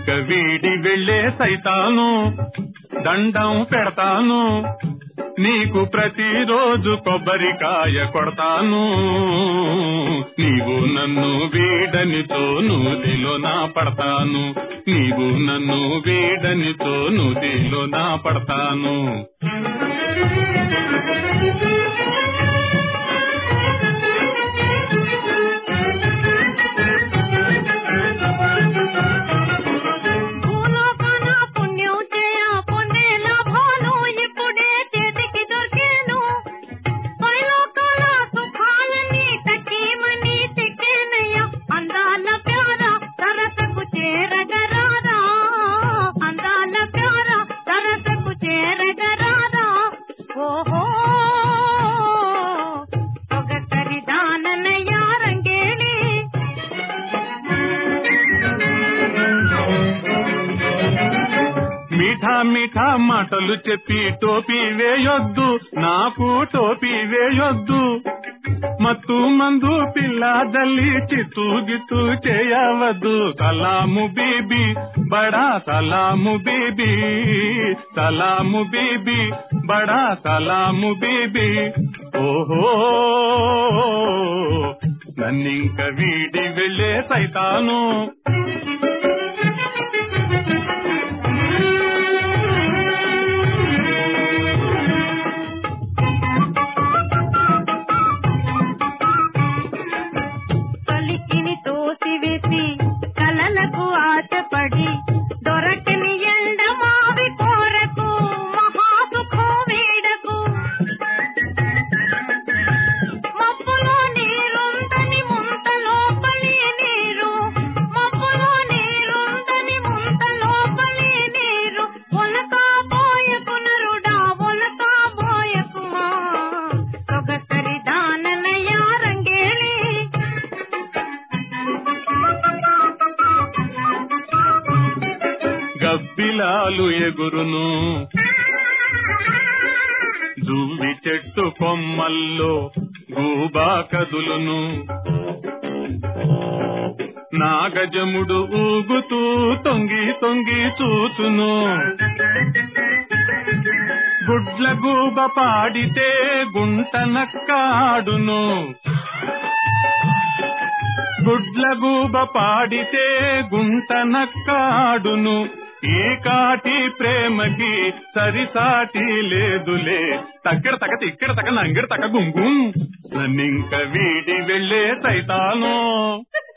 నన్నింక వీడి వెళ్ళే సైతాను దండం పెడతాను నీకు ప్రతిరోజు కొబ్బరికాయ కొడతాను నీవు నన్ను వీడనితో నూతిలో నా పడతాను నీవు నన్ను వీడనితో నూతిలో నా పడతాను మీఠా మీఠా మాటలు చెప్పి టోపీ వేయొద్దు నాకు టోపీ వేయొద్దు మత్తు మందు పిల్లాదల్లి చిత్తు గిత్తు చేయవద్దు సలాము బీబీ బడా సలాము బీబీ సలాము బీబీ బడా సలాము బీబీ ఓహో నన్నింక వీడి వెళ్ళే సైతాను గబ్బిలాలు ఎగురును జువ్వి చెట్టు కొమ్మల్లో గూబా కదులును నాగజముడు ఊగుతూ తొంగి తొంగి చూచును గుడ్ల గూబ పాడితే గుంట నక్కాడును గుడ్ల గూబ పాడితే గుంట నక్కాడును ఈ కాటి ప్రేమకి సరిసాటి లేదులే తగ్గర తగ తిక్కడ తగ నంగర తగ గుంగుం నన్నింక వీడి వెళ్ళే సైతాను